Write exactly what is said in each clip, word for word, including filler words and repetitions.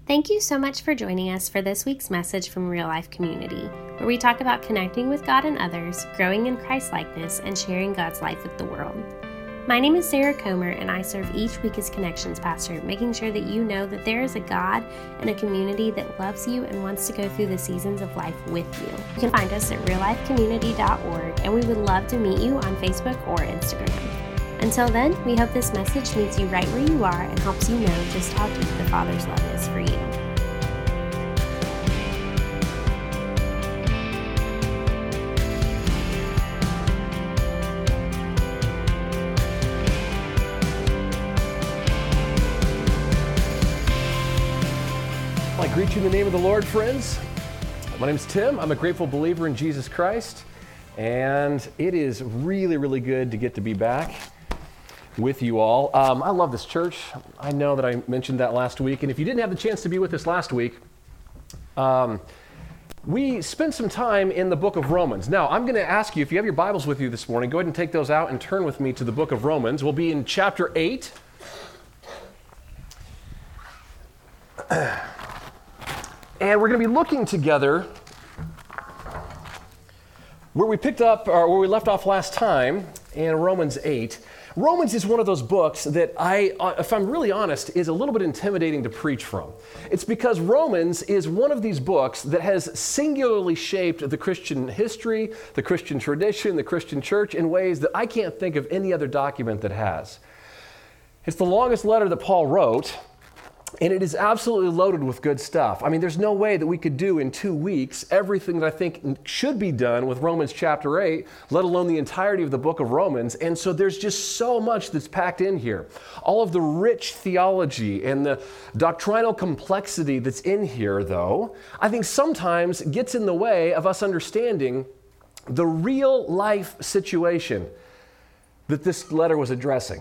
Thank you so much for joining us for this week's message from Real Life Community, where we talk about connecting with God and others, growing in Christ-likeness, and sharing God's life with the world. My name is Sarah Comer, and I serve each week as Connections Pastor, making sure that you know that there is a God and a community that loves you and wants to go through the seasons of life with you. You can find us at real life community dot org, and we would love to meet you on Facebook or Instagram. Until then, we hope this message meets you right where you are and helps you know just how deep the Father's love is for you. I greet you in the name of the Lord, friends. My name is Tim. I'm a grateful believer in Jesus Christ, and it is really, really good to get to be back with you all. Um, I love this church. I know that I mentioned that last week, and if you didn't have the chance to be with us last week, um, we spent some time in the book of Romans. Now, I'm going to ask you, if you have your Bibles with you this morning, go ahead and take those out and turn with me to the book of Romans. We'll be in chapter eight. And we're going to be looking together where we picked up, or where we left off last time in Romans eight. Romans is one of those books that I, if I'm really honest, is a little bit intimidating to preach from. It's because Romans is one of these books that has singularly shaped the Christian history, the Christian tradition, the Christian church in ways that I can't think of any other document that has. It's the longest letter that Paul wrote, and it is absolutely loaded with good stuff. I mean, there's no way that we could do in two weeks everything that I think should be done with Romans chapter eight, let alone the entirety of the book of Romans. And so there's just so much that's packed in here. All of the rich theology and the doctrinal complexity that's in here, though, I think sometimes gets in the way of us understanding the real life situation that this letter was addressing.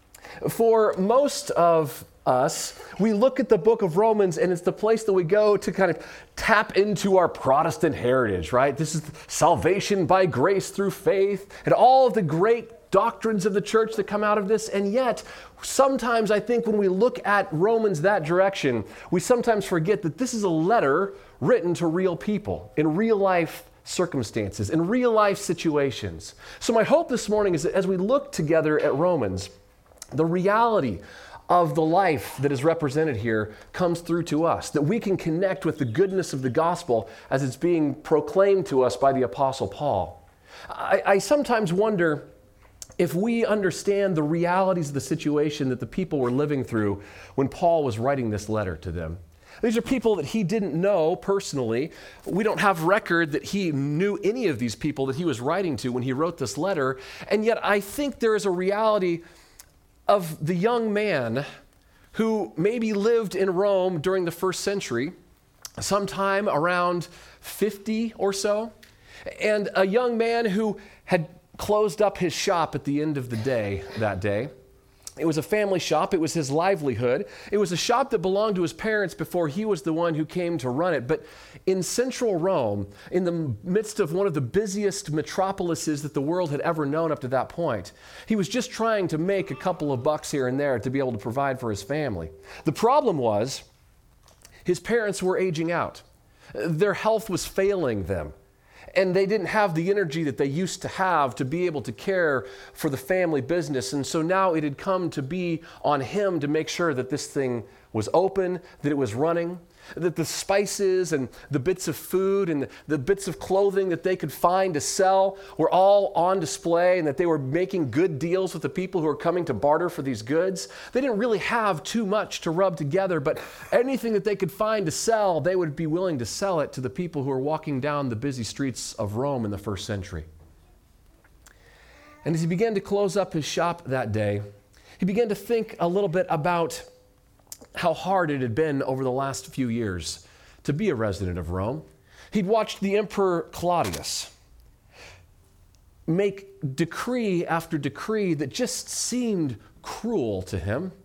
For most of us, we look at the book of Romans and it's the place that we go to kind of tap into our Protestant heritage, right? This is salvation by grace through faith and all of the great doctrines of the church that come out of this. And yet, sometimes I think when we look at Romans that direction, we sometimes forget that this is a letter written to real people in real life circumstances, in real life situations. So my hope this morning is that as we look together at Romans, the reality of the life that is represented here comes through to us, that we can connect with the goodness of the gospel as it's being proclaimed to us by the Apostle Paul. I, I sometimes wonder if we understand the realities of the situation that the people were living through when Paul was writing this letter to them. These are people that he didn't know personally. We don't have record that he knew any of these people that he was writing to when he wrote this letter, and yet I think there is a reality of the young man who maybe lived in Rome during the first century, sometime around fifty or so, and a young man who had closed up his shop at the end of the day that day. It was a family shop. It was his livelihood. It was a shop that belonged to his parents before he was the one who came to run it. But in central Rome, in the midst of one of the busiest metropolises that the world had ever known up to that point, he was just trying to make a couple of bucks here and there to be able to provide for his family. The problem was his parents were aging out. Their health was failing them. And they didn't have the energy that they used to have to be able to care for the family business. And so now it had come to be on him to make sure that this thing was open, that it was running, that the spices and the bits of food and the, the bits of clothing that they could find to sell were all on display, and that they were making good deals with the people who were coming to barter for these goods. They didn't really have too much to rub together, but anything that they could find to sell, they would be willing to sell it to the people who were walking down the busy streets of Rome in the first century. And as he began to close up his shop that day, he began to think a little bit about how hard it had been over the last few years to be a resident of Rome. He'd watched the Emperor Claudius make decree after decree that just seemed cruel to him.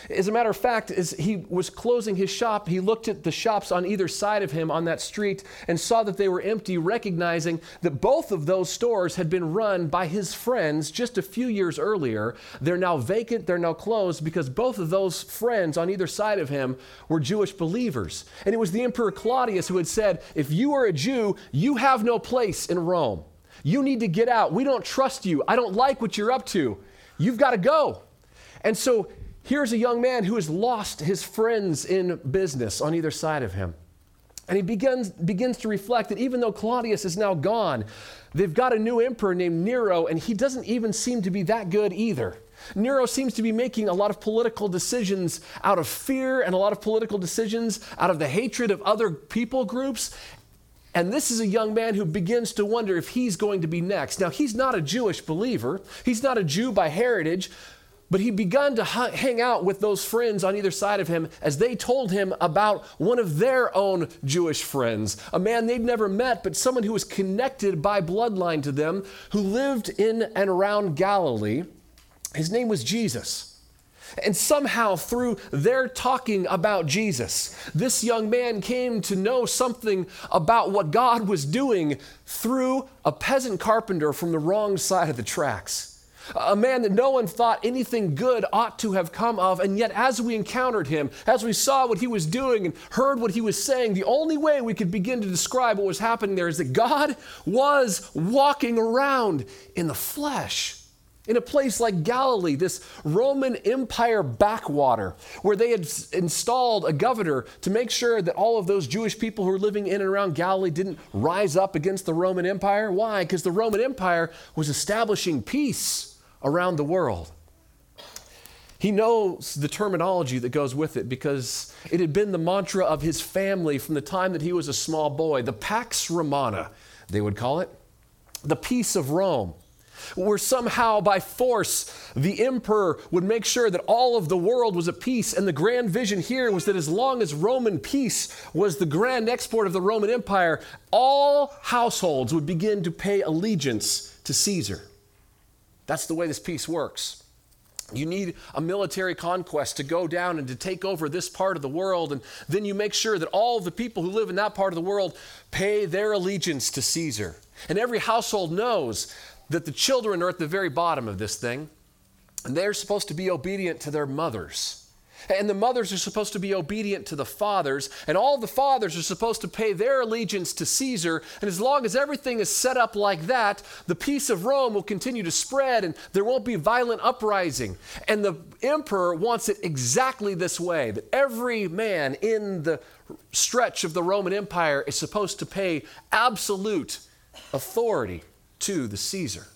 As a matter of fact, as he was closing his shop, he looked at the shops on either side of him on that street and saw that they were empty, recognizing that both of those stores had been run by his friends just a few years earlier. They're now vacant, they're now closed, because both of those friends on either side of him were Jewish believers. And it was the Emperor Claudius who had said, if you are a Jew, you have no place in Rome. You need to get out. We don't trust you. I don't like what you're up to. You've got to go. And so here's a young man who has lost his friends in business on either side of him. And he begins, begins to reflect that even though Claudius is now gone, they've got a new emperor named Nero, and he doesn't even seem to be that good either. Nero seems to be making a lot of political decisions out of fear and a lot of political decisions out of the hatred of other people groups. And this is a young man who begins to wonder if he's going to be next. Now, he's not a Jewish believer. He's not a Jew by heritage. But he began to hang out with those friends on either side of him as they told him about one of their own Jewish friends, a man they'd never met, but someone who was connected by bloodline to them, who lived in and around Galilee. His name was Jesus. And somehow through their talking about Jesus, this young man came to know something about what God was doing through a peasant carpenter from the wrong side of the tracks. A man that no one thought anything good ought to have come of, and yet as we encountered him, as we saw what he was doing and heard what he was saying, the only way we could begin to describe what was happening there is that God was walking around in the flesh. In a place like Galilee, this Roman Empire backwater, where they had installed a governor to make sure that all of those Jewish people who were living in and around Galilee didn't rise up against the Roman Empire. Why? Because the Roman Empire was establishing peace around the world. He knows the terminology that goes with it because it had been the mantra of his family from the time that he was a small boy. The Pax Romana, they would call it. The peace of Rome. Where somehow by force the emperor would make sure that all of the world was at peace. And the grand vision here was that as long as Roman peace was the grand export of the Roman Empire, all households would begin to pay allegiance to Caesar. That's the way this peace works. You need a military conquest to go down and to take over this part of the world, and then you make sure that all the people who live in that part of the world pay their allegiance to Caesar. And every household knows that the children are at the very bottom of this thing, and they're supposed to be obedient to their mothers. And the mothers are supposed to be obedient to the fathers, and all the fathers are supposed to pay their allegiance to Caesar. And as long as everything is set up like that, the peace of Rome will continue to spread, and there won't be violent uprising. And the emperor wants it exactly this way, that every man in the stretch of the Roman Empire is supposed to pay absolute authority to the Caesar.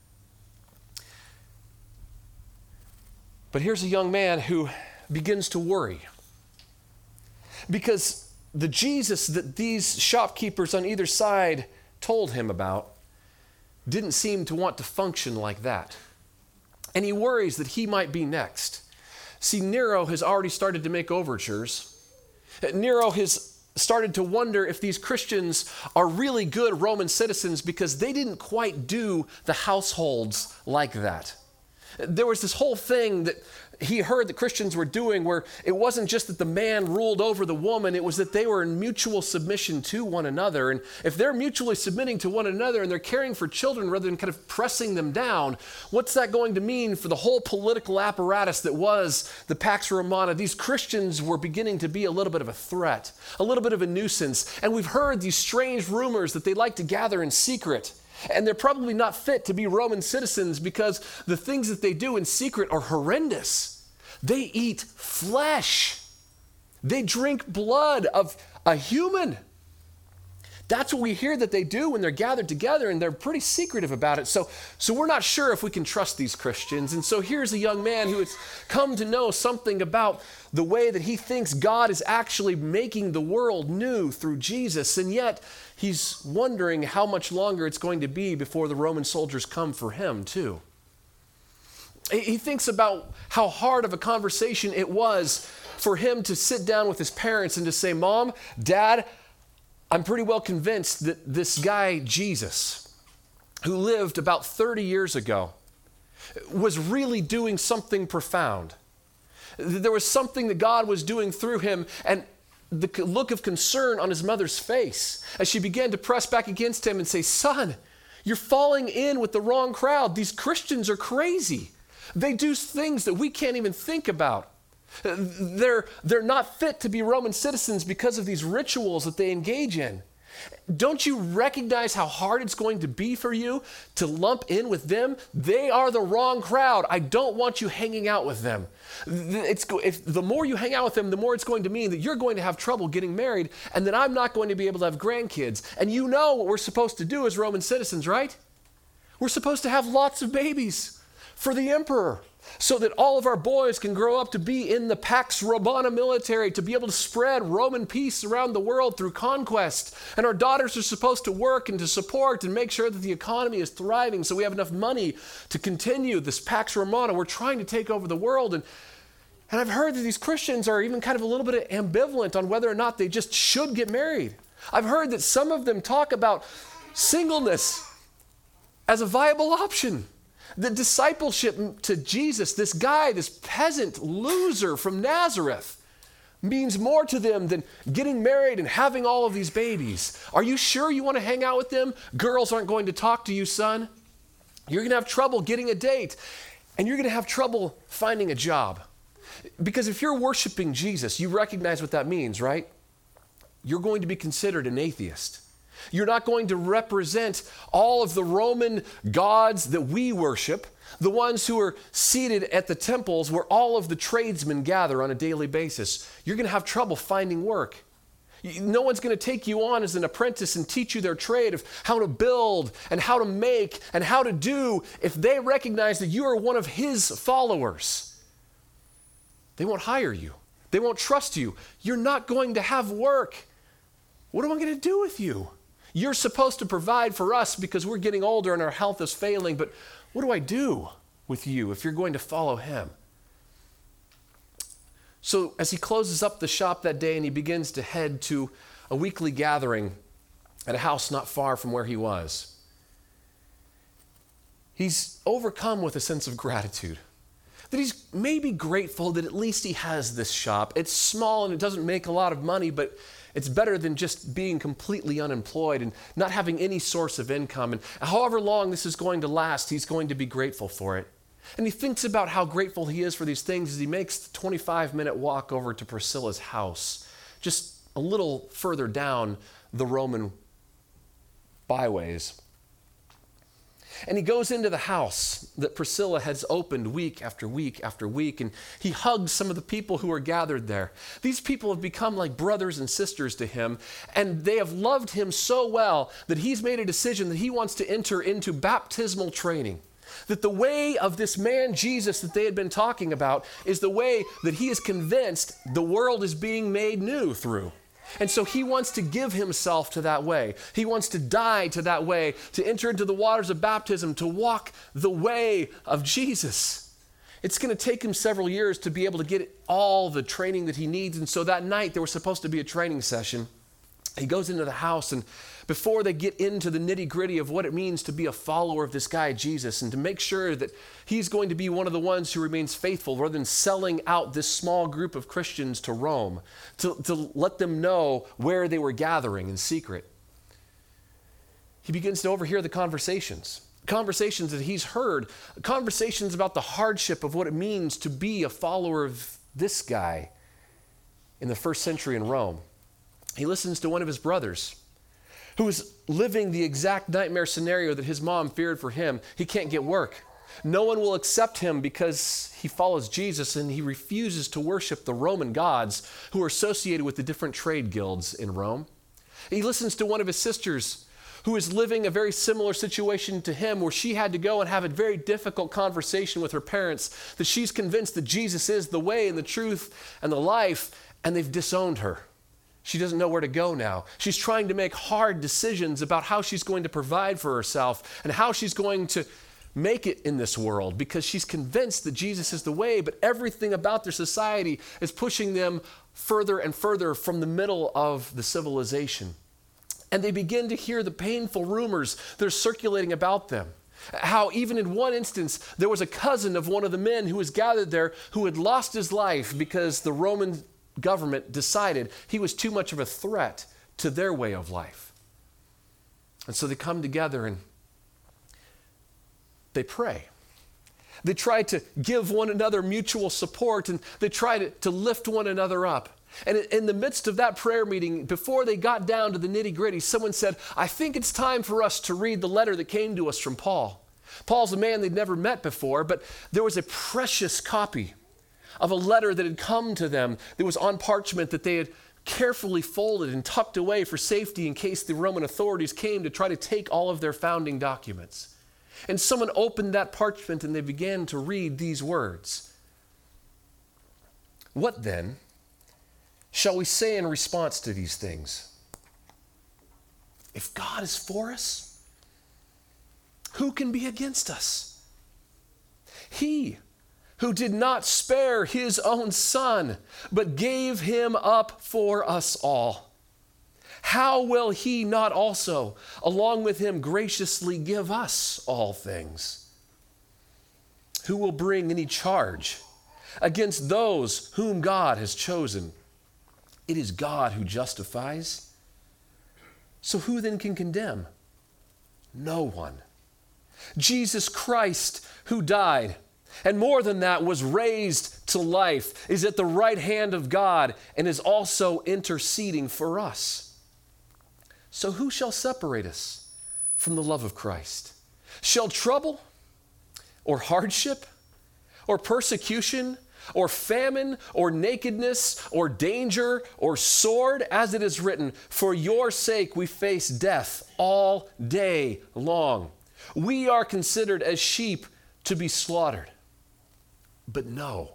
But here's a young man who begins to worry because the Jesus that these shopkeepers on either side told him about didn't seem to want to function like that. And he worries that he might be next. See, Nero has already started to make overtures. Nero has started to wonder if these Christians are really good Roman citizens because they didn't quite do the households like that. There was this whole thing that he heard that Christians were doing where it wasn't just that the man ruled over the woman, it was that they were in mutual submission to one another. And if they're mutually submitting to one another and they're caring for children rather than kind of pressing them down, what's that going to mean for the whole political apparatus that was the Pax Romana? These Christians were beginning to be a little bit of a threat, a little bit of a nuisance. And we've heard these strange rumors that they like to gather in secret. And they're probably not fit to be Roman citizens because the things that they do in secret are horrendous. They eat flesh. They drink blood of a human. That's what we hear that they do when they're gathered together, and they're pretty secretive about it. So, so we're not sure if we can trust these Christians. And so here's a young man who has come to know something about the way that he thinks God is actually making the world new through Jesus. And yet he's wondering how much longer it's going to be before the Roman soldiers come for him too. He thinks about how hard of a conversation it was for him to sit down with his parents and to say, Mom, Dad, I'm pretty well convinced that this guy, Jesus, who lived about thirty years ago, was really doing something profound. There was something that God was doing through him, and the look of concern on his mother's face as she began to press back against him and say, son, you're falling in with the wrong crowd. These Christians are crazy. They do things that we can't even think about. They're, they're not fit to be Roman citizens because of these rituals that they engage in. Don't you recognize how hard it's going to be for you to lump in with them? They are the wrong crowd. I don't want you hanging out with them. It's, if the more you hang out with them, the more it's going to mean that you're going to have trouble getting married, and that I'm not going to be able to have grandkids. And you know what we're supposed to do as Roman citizens, right? We're supposed to have lots of babies for the emperor, so that all of our boys can grow up to be in the Pax Romana military, to be able to spread Roman peace around the world through conquest. And our daughters are supposed to work and to support and make sure that the economy is thriving so we have enough money to continue this Pax Romana. We're trying to take over the world. And, and I've heard that these Christians are even kind of a little bit ambivalent on whether or not they just should get married. I've heard that some of them talk about singleness as a viable option. The discipleship to Jesus, this guy, this peasant loser from Nazareth, means more to them than getting married and having all of these babies. Are you sure you want to hang out with them? Girls aren't going to talk to you, son. You're going to have trouble getting a date, and you're going to have trouble finding a job. Because if you're worshiping Jesus, you recognize what that means, right? You're going to be considered an atheist. You're not going to represent all of the Roman gods that we worship, the ones who are seated at the temples where all of the tradesmen gather on a daily basis. You're going to have trouble finding work. No one's going to take you on as an apprentice and teach you their trade of how to build and how to make and how to do if they recognize that you are one of his followers. They won't hire you. They won't trust you. You're not going to have work. What am I going to do with you? You're supposed to provide for us because we're getting older and our health is failing, but what do I do with you if you're going to follow him? So as he closes up the shop that day and he begins to head to a weekly gathering at a house not far from where he was, he's overcome with a sense of gratitude. That he's maybe grateful that at least he has this shop. It's small and it doesn't make a lot of money, but it's better than just being completely unemployed and not having any source of income. And however long this is going to last, he's going to be grateful for it. And he thinks about how grateful he is for these things as he makes the twenty-five minute walk over to Priscilla's house, just a little further down the Roman byways. And he goes into the house that Priscilla has opened week after week after week, and he hugs some of the people who are gathered there. These people have become like brothers and sisters to him, and they have loved him so well that he's made a decision that he wants to enter into baptismal training. That the way of this man Jesus that they had been talking about is the way that he is convinced the world is being made new through. And so he wants to give himself to that way. He wants to die to that way, to enter into the waters of baptism, to walk the way of Jesus. It's going to take him several years to be able to get all the training that he needs. And so that night there was supposed to be a training session. He goes into the house, and before they get into the nitty-gritty of what it means to be a follower of this guy Jesus and to make sure that he's going to be one of the ones who remains faithful rather than selling out this small group of Christians to Rome, to, to let them know where they were gathering in secret, he begins to overhear the conversations. Conversations that he's heard, conversations about the hardship of what it means to be a follower of this guy in the first century in Rome. He listens to one of his brothers who is living the exact nightmare scenario that his mom feared for him. He can't get work. No one will accept him because he follows Jesus and he refuses to worship the Roman gods who are associated with the different trade guilds in Rome. He listens to one of his sisters who is living a very similar situation to him, where she had to go and have a very difficult conversation with her parents, that she's convinced that Jesus is the way and the truth and the life, and they've disowned her. She doesn't know where to go now. She's trying to make hard decisions about how she's going to provide for herself and how she's going to make it in this world, because she's convinced that Jesus is the way, but everything about their society is pushing them further and further from the middle of the civilization. And they begin to hear the painful rumors that are circulating about them. How even in one instance, there was a cousin of one of the men who was gathered there who had lost his life because the Roman government decided he was too much of a threat to their way of life. And so they come together and they pray. They try to give one another mutual support, and they try to, to lift one another up. And in the midst of that prayer meeting, before they got down to the nitty-gritty, someone said, I think it's time for us to read the letter that came to us from Paul. Paul's a man they'd never met before, but there was a precious copy of a letter that had come to them that was on parchment that they had carefully folded and tucked away for safety in case the Roman authorities came to try to take all of their founding documents. And someone opened that parchment and they began to read these words. What then shall we say in response to these things? If God is for us, who can be against us? He who did not spare his own son, but gave him up for us all, how will he not also, along with him, graciously give us all things? Who will bring any charge against those whom God has chosen? It is God who justifies. So who then can condemn? No one. Jesus Christ, who died, and more than that, was raised to life, is at the right hand of God and is also interceding for us. So who shall separate us from the love of Christ? Shall trouble or hardship or persecution or famine or nakedness or danger or sword, as it is written, for your sake we face death all day long. We are considered as sheep to be slaughtered. But no,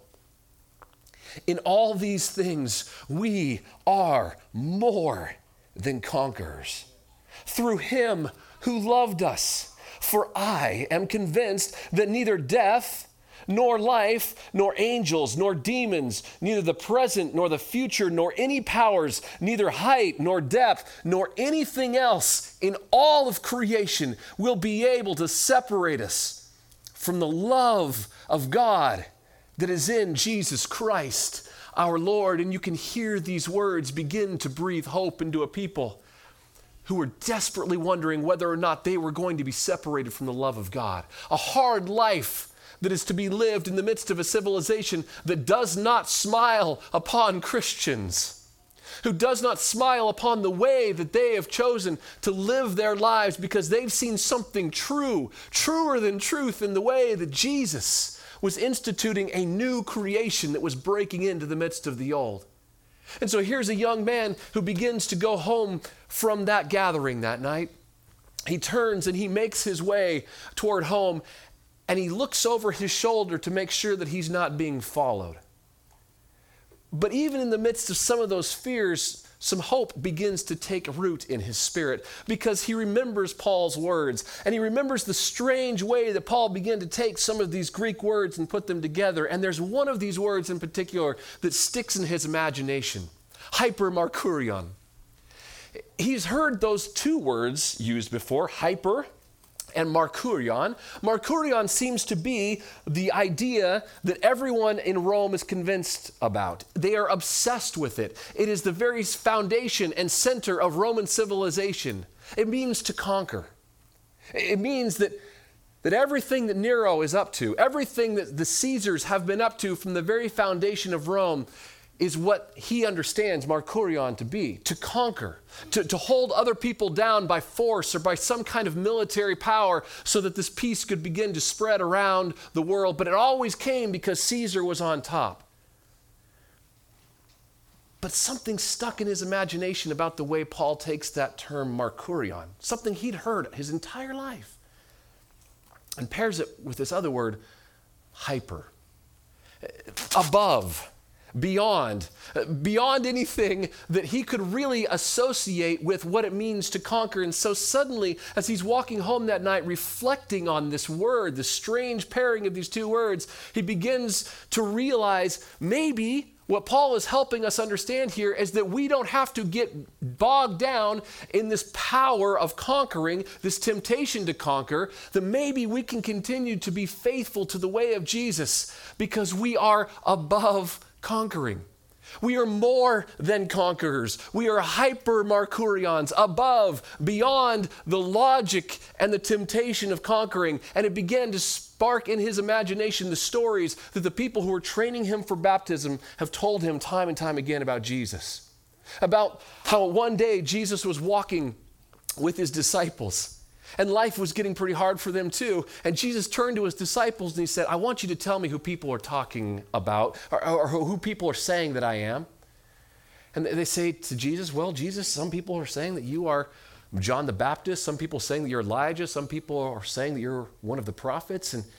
in all these things we are more than conquerors through him who loved us. For I am convinced that neither death, nor life, nor angels, nor demons, neither the present nor the future, nor any powers, neither height nor depth, nor anything else in all of creation will be able to separate us from the love of God that is in Jesus Christ, our Lord. And you can hear these words begin to breathe hope into a people who were desperately wondering whether or not they were going to be separated from the love of God. A hard life that is to be lived in the midst of a civilization that does not smile upon Christians, who does not smile upon the way that they have chosen to live their lives because they've seen something true, truer than truth, in the way that Jesus was instituting a new creation that was breaking into the midst of the old. And so here's a young man who begins to go home from that gathering that night. He turns and he makes his way toward home, and he looks over his shoulder to make sure that he's not being followed. But even in the midst of some of those fears, some hope begins to take root in his spirit, because he remembers Paul's words, and he remembers the strange way that Paul began to take some of these Greek words and put them together. And there's one of these words in particular that sticks in his imagination: hypermarkurion. He's heard those two words used before, hyper and markurion. Markurion seems to be the idea that everyone in Rome is convinced about. They are obsessed with it. It is the very foundation and center of Roman civilization. It means to conquer. It means that, that everything that Nero is up to, everything that the Caesars have been up to from the very foundation of Rome, is what he understands markurion to be: to conquer, to, to hold other people down by force or by some kind of military power so that this peace could begin to spread around the world. But it always came because Caesar was on top. But something stuck in his imagination about the way Paul takes that term markurion, something he'd heard his entire life, and pairs it with this other word, hyper, above, beyond, beyond anything that he could really associate with what it means to conquer. And so suddenly, as he's walking home that night, reflecting on this word, the strange pairing of these two words, he begins to realize maybe What Paul is helping us understand here is that we don't have to get bogged down in this power of conquering, this temptation to conquer, that maybe we can continue to be faithful to the way of Jesus because we are above conquering. We are more than conquerors. We are hyper-Markurions, above, beyond the logic and the temptation of conquering. And it began to spark in his imagination the stories that the people who were training him for baptism have told him time and time again about Jesus. About how one day Jesus was walking with his disciples. And life was getting pretty hard for them too. And Jesus turned to his disciples and he said, I want you to tell me who people are talking about, or, or who people are saying that I am. And they say to Jesus, well, Jesus, some people are saying that you are John the Baptist. Some people are saying that you're Elijah. Some people are saying that you're one of the prophets. And,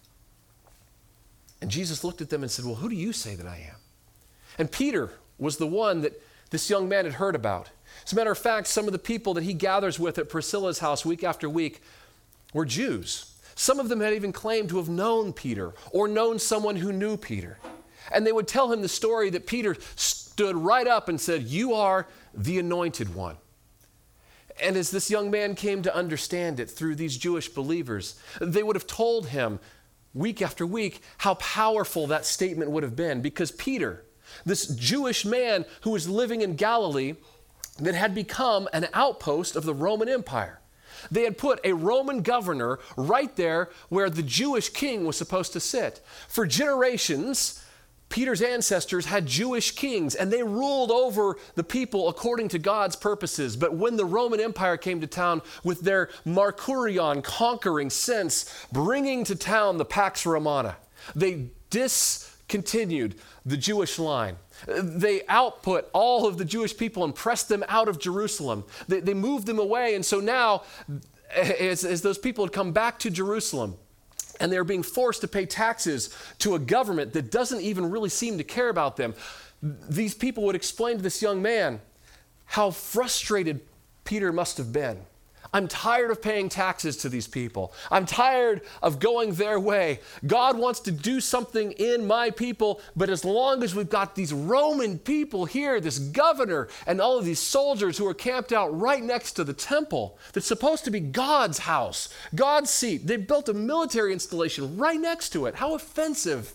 and Jesus looked at them and said, well, who do you say that I am? And Peter was the one that this young man had heard about. As a matter of fact, some of the people that he gathers with at Priscilla's house week after week were Jews. Some of them had even claimed to have known Peter or known someone who knew Peter. And they would tell him the story that Peter stood right up and said, you are the anointed one. And as this young man came to understand it through these Jewish believers, they would have told him week after week how powerful that statement would have been, because Peter, this Jewish man who was living in Galilee, that had become an outpost of the Roman Empire. They had put a Roman governor right there where the Jewish king was supposed to sit. For generations, Peter's ancestors had Jewish kings, and they ruled over the people according to God's purposes. But when the Roman Empire came to town with their Markurion conquering sense, bringing to town the Pax Romana, they discontinued the Jewish line. They output all of the Jewish people and pressed them out of Jerusalem. They, they moved them away. And so now, as, as those people had come back to Jerusalem, and they're being forced to pay taxes to a government that doesn't even really seem to care about them, these people would explain to this young man how frustrated Peter must have been. I'm tired of paying taxes to these people. I'm tired of going their way. God wants to do something in my people, but as long as we've got these Roman people here, this governor and all of these soldiers who are camped out right next to the temple that's supposed to be God's house, God's seat, they built a military installation right next to it. How offensive.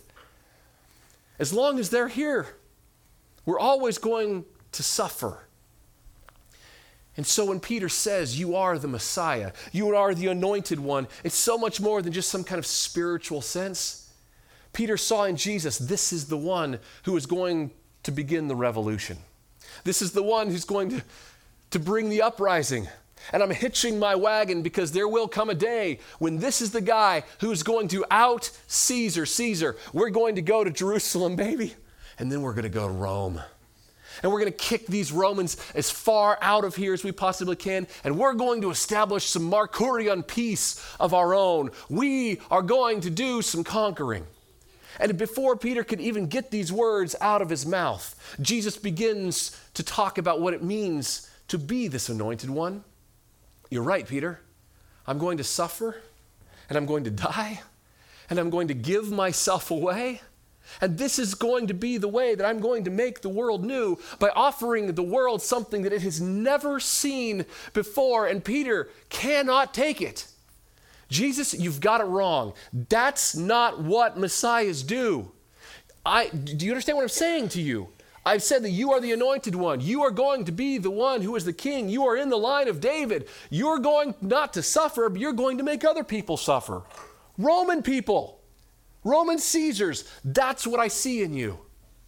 As long as they're here, we're always going to suffer. And so when Peter says, you are the Messiah, you are the anointed one, it's so much more than just some kind of spiritual sense. Peter saw in Jesus, this is the one who is going to begin the revolution. This is the one who's going to, to bring the uprising. And I'm hitching my wagon because there will come a day when this is the guy who's going to out Caesar. Caesar, we're going to go to Jerusalem, baby, and then we're going to go to Rome. And we're going to kick these Romans as far out of here as we possibly can. And we're going to establish some Markurion peace of our own. We are going to do some conquering. And before Peter could even get these words out of his mouth, Jesus begins to talk about what it means to be this anointed one. You're right, Peter. I'm going to suffer, and I'm going to die, and I'm going to give myself away. And this is going to be the way that I'm going to make the world new, by offering the world something that it has never seen before. And Peter cannot take it. Jesus, you've got it wrong. That's not what Messiahs do. I, do you understand what I'm saying to you? I've said that you are the anointed one. You are going to be the one who is the king. You are in the line of David. You're going not to suffer, but you're going to make other people suffer. Roman people. Roman Caesars, that's what I see in you.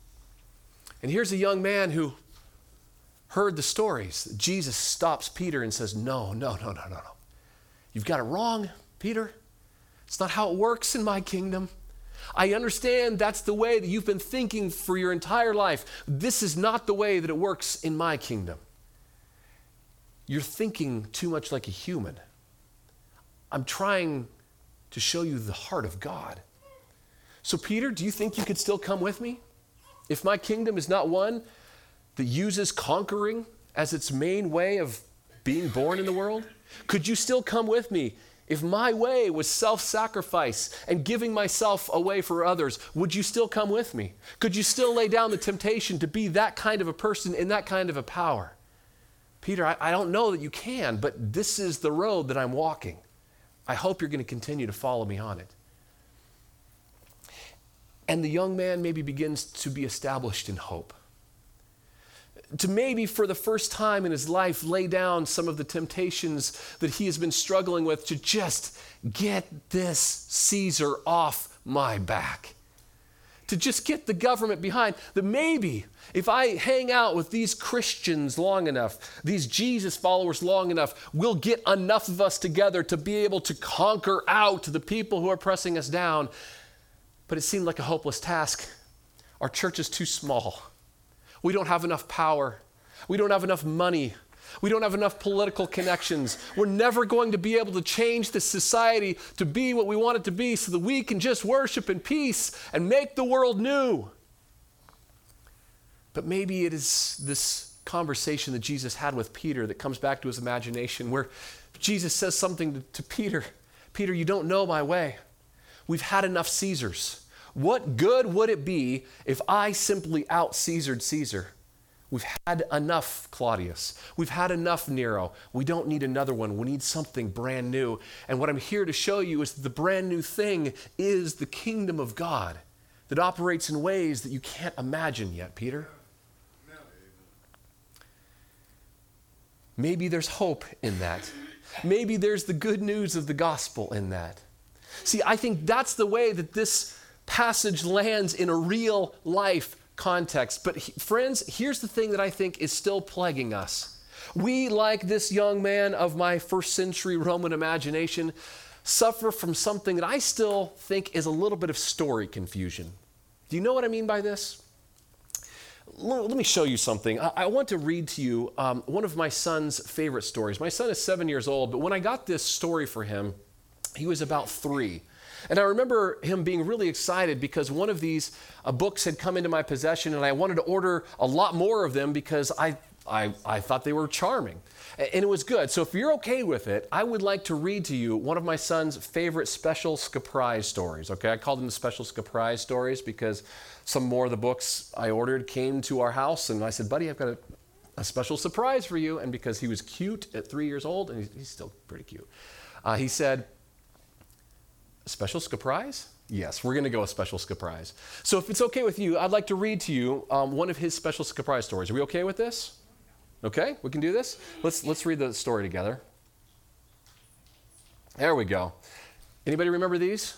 And here's a young man who heard the stories. Jesus stops Peter and says, no, no, no, no, no, no. You've got it wrong, Peter. It's not how it works in my kingdom. I understand that's the way that you've been thinking for your entire life. This is not the way that it works in my kingdom. You're thinking too much like a human. I'm trying to show you the heart of God. So Peter, do you think you could still come with me? If my kingdom is not one that uses conquering as its main way of being born in the world, could you still come with me If my way was self-sacrifice and giving myself away for others, would you still come with me? Could you still lay down the temptation to be that kind of a person in that kind of a power? Peter, I, I don't know that you can, but this is the road that I'm walking. I hope you're going to continue to follow me on it. And the young man maybe begins to be established in hope. To maybe for the first time in his life lay down some of the temptations that he has been struggling with to just get this Caesar off my back. To just get the government behind. That maybe if I hang out with these Christians long enough, these Jesus followers long enough, we'll get enough of us together to be able to conquer out the people who are pressing us down. But it seemed like a hopeless task. Our church is too small. We don't have enough power. We don't have enough money. We don't have enough political connections. We're never going to be able to change this society to be what we want it to be so that we can just worship in peace and make the world new. But maybe it is this conversation that Jesus had with Peter that comes back to his imagination where Jesus says something to, to Peter. Peter, you don't know my way. We've had enough Caesars. What good would it be if I simply out-Caesared Caesar? We've had enough Claudius. We've had enough Nero. We don't need another one. We need something brand new. And what I'm here to show you is that the brand new thing is the kingdom of God that operates in ways that you can't imagine yet, Peter. Maybe there's hope in that. Maybe there's the good news of the gospel in that. See, I think that's the way that this passage lands in a real life context. But he, friends, here's the thing that I think is still plaguing us. We, like this young man of my first century Roman imagination, suffer from something that I still think is a little bit of story confusion. Do you know what I mean by this? Let me show you something. I want to read to you um, one of my son's favorite stories. My son is seven years old, but when I got this story for him, he was about three. And I remember him being really excited because one of these uh, books had come into my possession and I wanted to order a lot more of them because I, I, I thought they were charming. And it was good. So if you're okay with it, I would like to read to you one of my son's favorite special surprise stories. Okay, I called them the special surprise stories because some more of the books I ordered came to our house and I said, buddy, I've got a, a special surprise for you. And because he was cute at three years old, and he's, he's still pretty cute, uh, he said, special surprise? Yes, we're going to go with special surprise. So if it's okay with you, I'd like to read to you um, one of his special surprise stories. Are we okay with this? Okay, we can do this? Let's let's read the story together. There we go. Anybody remember these?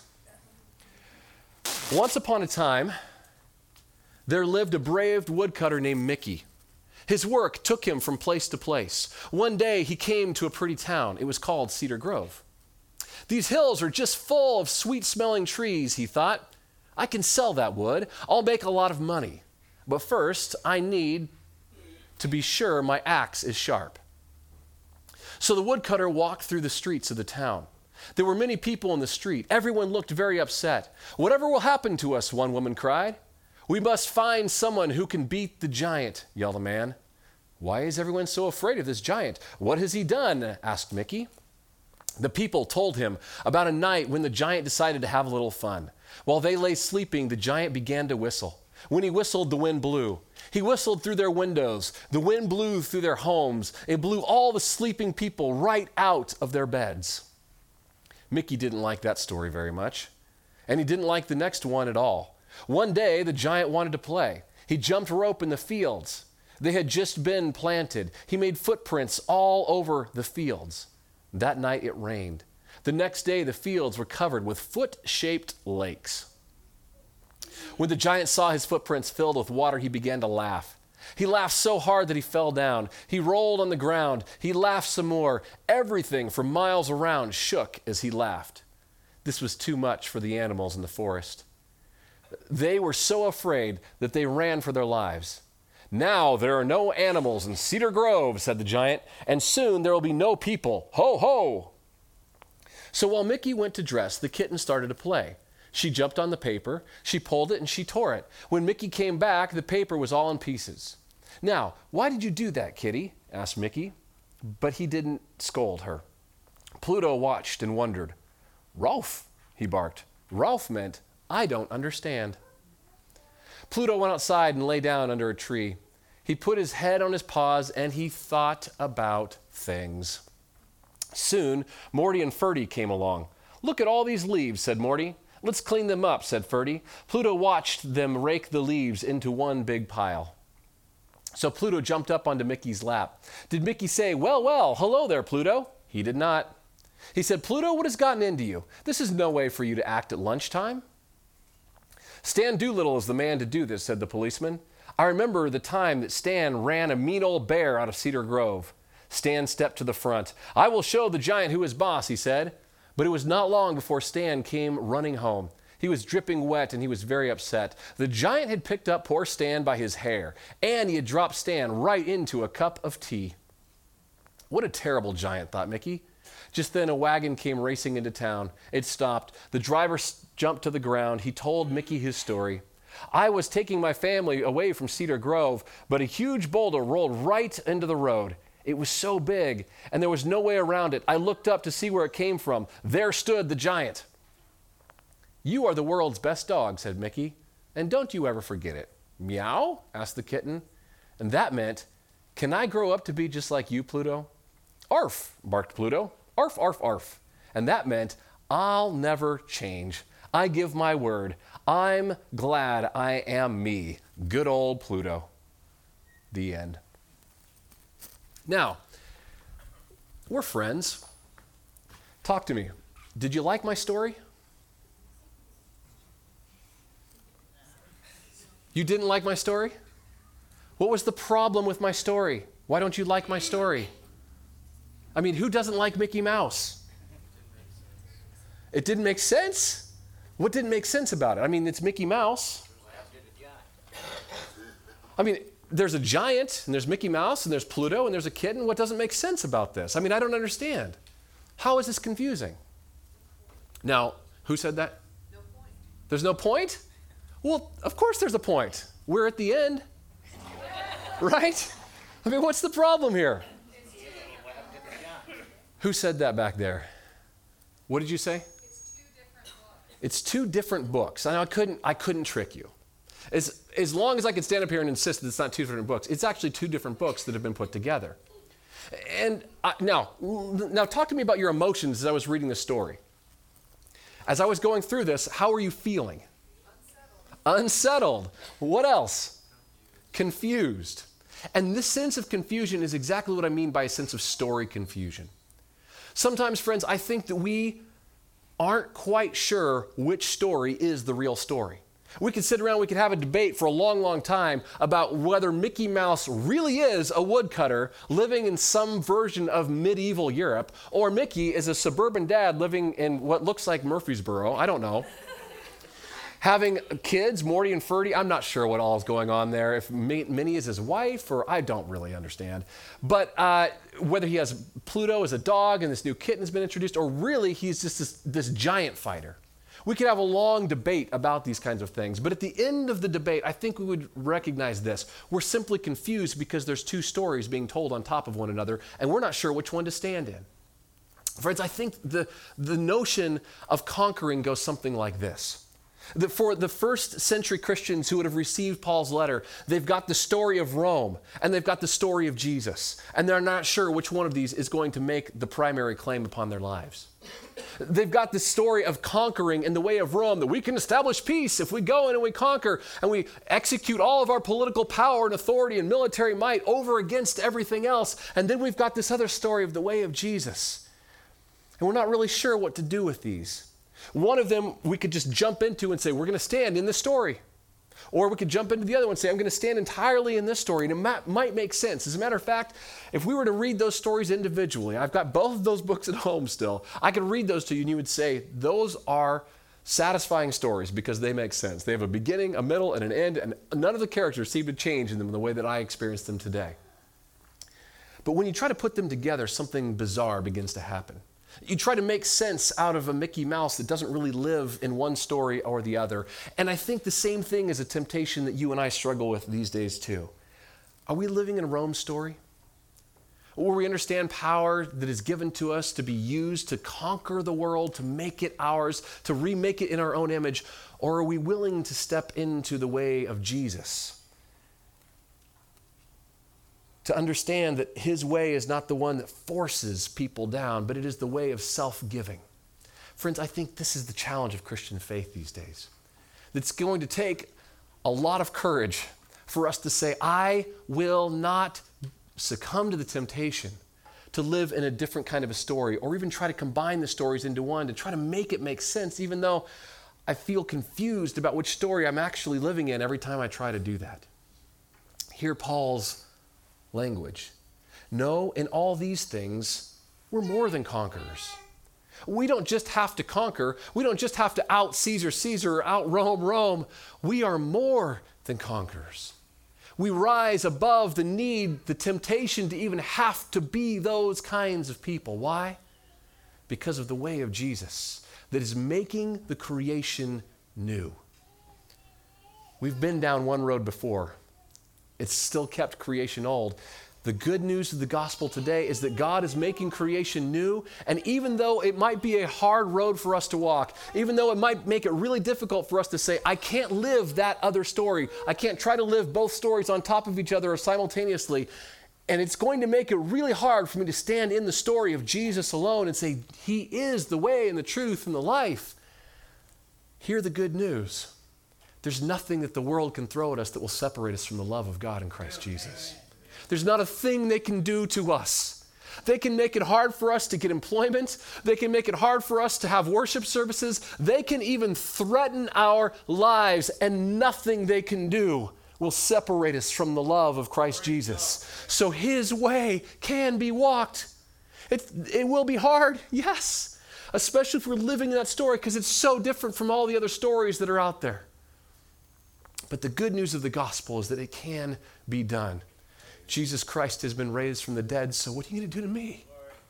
Once upon a time, there lived a brave woodcutter named Mickey. His work took him from place to place. One day, he came to a pretty town. It was called Cedar Grove. These hills are just full of sweet-smelling trees, he thought. I can sell that wood. I'll make a lot of money. But first, I need to be sure my axe is sharp. So the woodcutter walked through the streets of the town. There were many people in the street. Everyone looked very upset. Whatever will happen to us, one woman cried. We must find someone who can beat the giant, yelled a man. Why is everyone so afraid of this giant? What has he done? Asked Mickey. The people told him about a night when the giant decided to have a little fun. While they lay sleeping, the giant began to whistle. When he whistled, the wind blew. He whistled through their windows. The wind blew through their homes. It blew all the sleeping people right out of their beds. Mickey didn't like that story very much, and he didn't like the next one at all. One day, the giant wanted to play. He jumped rope in the fields. They had just been planted. He made footprints all over the fields. That night, it rained. The next day, the fields were covered with foot-shaped lakes. When the giant saw his footprints filled with water, he began to laugh. He laughed so hard that he fell down. He rolled on the ground. He laughed some more. Everything for miles around shook as he laughed. This was too much for the animals in the forest. They were so afraid that they ran for their lives. Now there are no animals in Cedar Grove, said the giant, and soon there will be no people. Ho, ho! So while Mickey went to dress, the kitten started to play. She jumped on the paper, she pulled it, and she tore it. When Mickey came back, the paper was all in pieces. Now, why did you do that, kitty? Asked Mickey. But he didn't scold her. Pluto watched and wondered. Rolf, he barked. Rolf meant, I don't understand. Pluto went outside and lay down under a tree. He put his head on his paws and he thought about things. Soon, Morty and Ferdy came along. Look at all these leaves, said Morty. Let's clean them up, said Ferdy. Pluto watched them rake the leaves into one big pile. So Pluto jumped up onto Mickey's lap. Did Mickey say, well, well, hello there, Pluto? He did not. He said, Pluto, what has gotten into you? This is no way for you to act at lunchtime. Stan Doolittle is the man to do this, said the policeman. I remember the time that Stan ran a mean old bear out of Cedar Grove. Stan stepped to the front. I will show the giant who is boss, he said. But it was not long before Stan came running home. He was dripping wet and he was very upset. The giant had picked up poor Stan by his hair, and he had dropped Stan right into a cup of tea. What a terrible giant, thought Mickey. Just then a wagon came racing into town. It stopped. The driver jumped to the ground. He told Mickey his story. I was taking my family away from Cedar Grove, but a huge boulder rolled right into the road. It was so big, and there was no way around it. I looked up to see where it came from. There stood the giant. You are the world's best dog, said Mickey, and don't you ever forget it. Meow? Asked the kitten. And that meant, can I grow up to be just like you, Pluto? Arf, barked Pluto. Arf, arf, arf. And that meant, I'll never change. I give my word. I'm glad I am me. Good old Pluto. The end. Now, we're friends. Talk to me. Did you like my story? You didn't like my story? What was the problem with my story? Why don't you like my story? I mean, who doesn't like Mickey Mouse? It didn't make sense? What didn't make sense about it? I mean, it's Mickey Mouse. I mean, there's a giant, and there's Mickey Mouse, and there's Pluto, and there's a kitten. What doesn't make sense about this? I mean, I don't understand. How is this confusing? Now, who said that? No point. There's no point? Well, of course there's a point. We're at the end. Right? I mean, what's the problem here? Who said that back there? What did you say? It's two different books. It's two different books. I know I couldn't, I couldn't trick you. As, as long as I could stand up here and insist that it's not two different books, it's actually two different books that have been put together. And I, now, now talk to me about your emotions as I was reading this story. As I was going through this, how were you feeling? Unsettled. Unsettled. What else? Confused. And this sense of confusion is exactly what I mean by a sense of story confusion. Sometimes, friends, I think that we aren't quite sure which story is the real story. We could sit around, we could have a debate for a long, long time about whether Mickey Mouse really is a woodcutter living in some version of medieval Europe, or Mickey is a suburban dad living in what looks like Murfreesboro. I don't know. Having kids, Morty and Ferdy, I'm not sure what all is going on there. If Minnie is his wife, or I don't really understand. But uh, whether he has Pluto as a dog and this new kitten has been introduced, or really he's just this, this giant fighter. We could have a long debate about these kinds of things. But at the end of the debate, I think we would recognize this. We're simply confused because there's two stories being told on top of one another, and we're not sure which one to stand in. Friends, I think the, the notion of conquering goes something like this. That for the first century Christians who would have received Paul's letter, they've got the story of Rome and they've got the story of Jesus. And they're not sure which one of these is going to make the primary claim upon their lives. They've got the story of conquering in the way of Rome, that we can establish peace if we go in and we conquer and we execute all of our political power and authority and military might over against everything else. And then we've got this other story of the way of Jesus. And we're not really sure what to do with these. One of them we could just jump into and say, we're going to stand in this story. Or we could jump into the other one and say, I'm going to stand entirely in this story. And it might, might make sense. As a matter of fact, if we were to read those stories individually, I've got both of those books at home still, I could read those to you and you would say, those are satisfying stories because they make sense. They have a beginning, a middle, and an end, and none of the characters seem to change in them in the way that I experience them today. But when you try to put them together, something bizarre begins to happen. You try to make sense out of a Mickey Mouse that doesn't really live in one story or the other. And I think the same thing is a temptation that you and I struggle with these days too. Are we living in Rome's story? where we understand power that is given to us to be used to conquer the world, to make it ours, to remake it in our own image? Or are we willing to step into the way of Jesus? To understand that his way is not the one that forces people down, but it is the way of self-giving. Friends, I think this is the challenge of Christian faith these days. It's going to take a lot of courage for us to say, I will not succumb to the temptation to live in a different kind of a story, or even try to combine the stories into one, to try to make it make sense, even though I feel confused about which story I'm actually living in every time I try to do that. Hear Paul's language. No, in all these things, we're more than conquerors. We don't just have to conquer. We don't just have to out Caesar Caesar or out Rome Rome. We are more than conquerors. We rise above the need, the temptation to even have to be those kinds of people. Why? Because of the way of Jesus that is making the creation new. We've been down one road before. It's still kept creation old. The good news of the gospel today is that God is making creation new, and even though it might be a hard road for us to walk, even though it might make it really difficult for us to say, I can't live that other story, I can't try to live both stories on top of each other or simultaneously, and it's going to make it really hard for me to stand in the story of Jesus alone and say, he is the way and the truth and the life. Hear the good news. There's nothing that the world can throw at us that will separate us from the love of God in Christ Jesus. There's not a thing they can do to us. They can make it hard for us to get employment. They can make it hard for us to have worship services. They can even threaten our lives, and nothing they can do will separate us from the love of Christ Jesus. So his way can be walked. It, it will be hard, yes, especially if we're living in that story, because it's so different from all the other stories that are out there. But the good news of the gospel is that it can be done. Jesus Christ has been raised from the dead, so what are you going to do to me?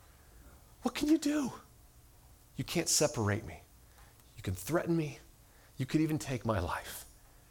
What can you do? You can't separate me. You can threaten me. You could even take my life.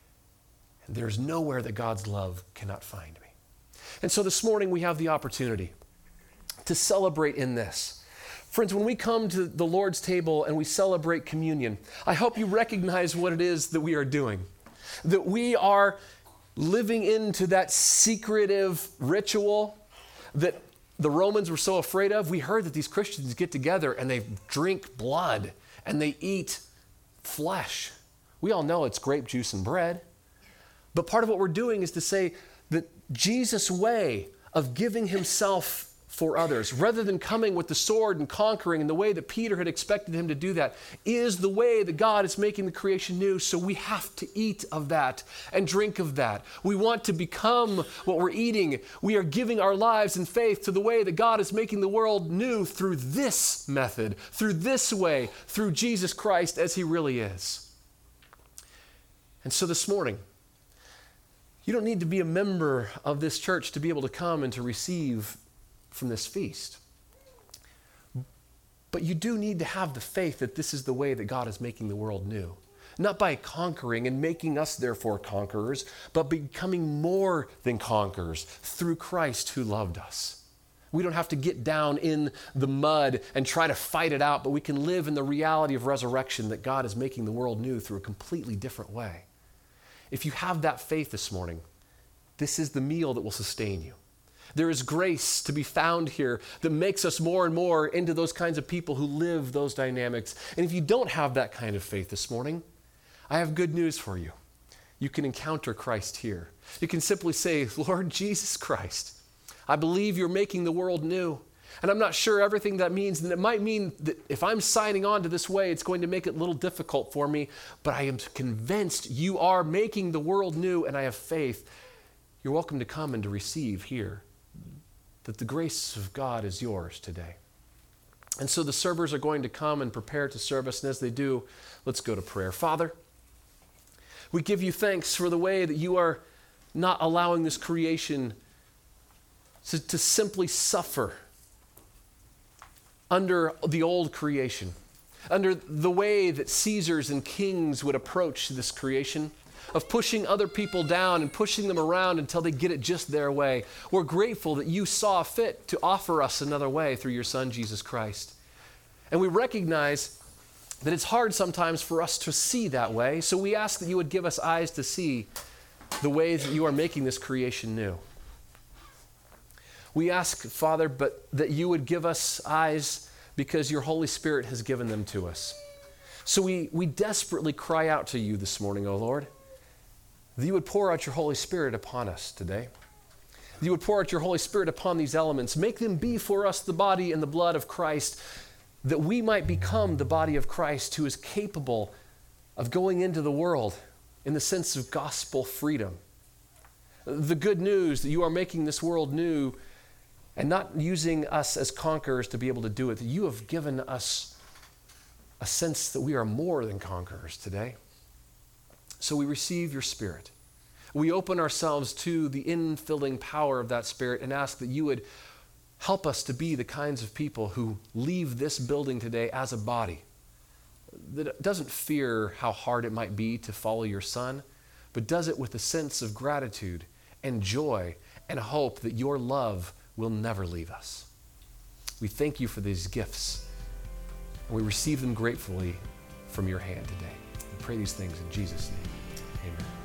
And there's nowhere that God's love cannot find me. And so this morning we have the opportunity to celebrate in this. Friends, when we come to the Lord's table and we celebrate communion, I hope you recognize what it is that we are doing. That we are living into that secretive ritual that the Romans were so afraid of. We heard that these Christians get together and they drink blood and they eat flesh. We all know it's grape juice and bread. But part of what we're doing is to say that Jesus' way of giving himself for others, rather than coming with the sword and conquering in the way that Peter had expected him to do that, is the way that God is making the creation new. So we have to eat of that and drink of that. We want to become what we're eating. We are giving our lives in faith to the way that God is making the world new through this method, through this way, through Jesus Christ as he really is. And so this morning, you don't need to be a member of this church to be able to come and to receive from this feast. But you do need to have the faith that this is the way that God is making the world new. Not by conquering and making us therefore conquerors, but becoming more than conquerors through Christ who loved us. We don't have to get down in the mud and try to fight it out, but we can live in the reality of resurrection, that God is making the world new through a completely different way. If you have that faith this morning, this is the meal that will sustain you. There is grace to be found here that makes us more and more into those kinds of people who live those dynamics. And if you don't have that kind of faith this morning, I have good news for you. You can encounter Christ here. You can simply say, Lord Jesus Christ, I believe you're making the world new. And I'm not sure everything that means. And it might mean that if I'm signing on to this way, it's going to make it a little difficult for me. But I am convinced you are making the world new, and I have faith. You're welcome to come and to receive here, that the grace of God is yours today. And so the servers are going to come and prepare to serve us. And as they do, let's go to prayer. Father, we give you thanks for the way that you are not allowing this creation to, to simply suffer under the old creation, under the way that Caesars and kings would approach this creation, of pushing other people down and pushing them around until they get it just their way. We're grateful that you saw fit to offer us another way through your Son, Jesus Christ. And we recognize that it's hard sometimes for us to see that way, so we ask that you would give us eyes to see the ways that you are making this creation new. We ask, Father, but that you would give us eyes because your Holy Spirit has given them to us. So we, we desperately cry out to you this morning, O Lord, that you would pour out your Holy Spirit upon us today. That you would pour out your Holy Spirit upon these elements. Make them be for us the body and the blood of Christ, that we might become the body of Christ who is capable of going into the world in the sense of gospel freedom. The good news that you are making this world new and not using us as conquerors to be able to do it, that you have given us a sense that we are more than conquerors today. So we receive your Spirit. We open ourselves to the infilling power of that Spirit and ask that you would help us to be the kinds of people who leave this building today as a body that doesn't fear how hard it might be to follow your Son, but does it with a sense of gratitude and joy and hope that your love will never leave us. We thank you for these gifts, and we receive them gratefully from your hand today. We pray these things in Jesus' name. Amen.